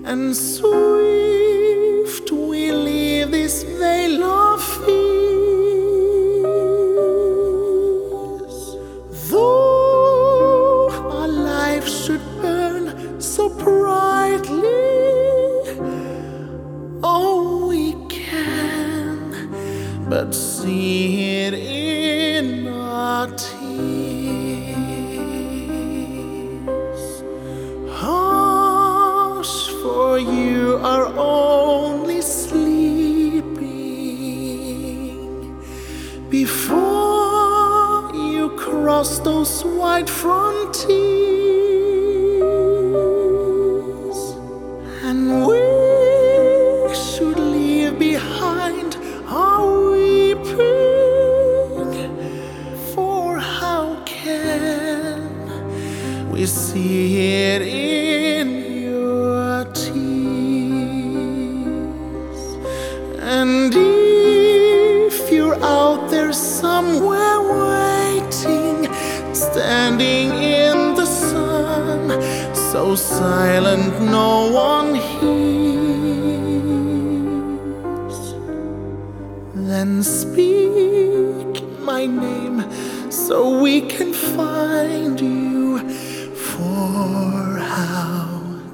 and swift we leave this vale of peace. Though our lives should burn so brightly, oh, we can but see it in our tears. Hush, for you are only sleeping before you cross those white frontiers, and we should leave behind our weeping, for how can we see it in your tears? And if you're out there somewhere waiting, standing in the sun, so silent no one hears, then speak my name so we can find you. For how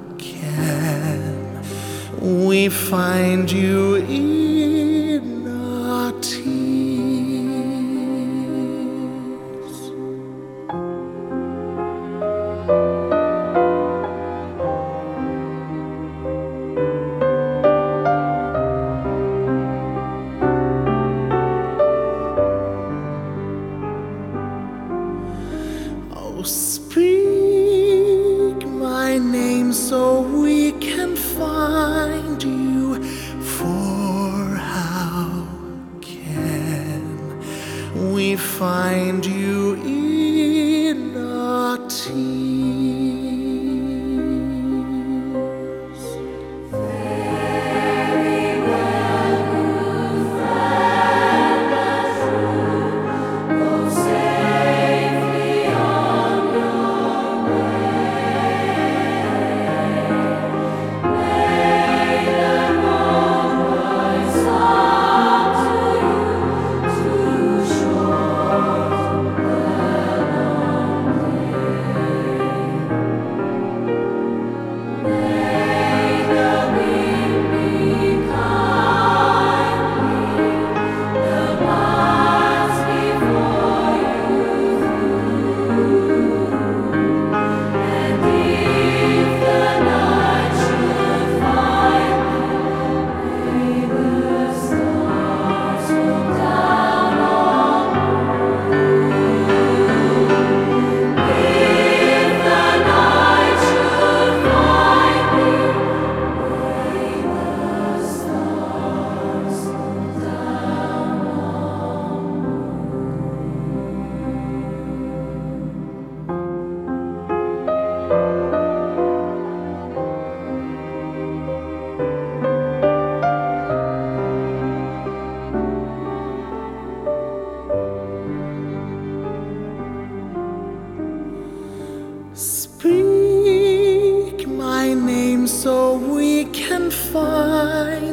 can we find you in our tears? Oh, speak my name so we can find you. For how can we find you in our tears? Speak my name so we can find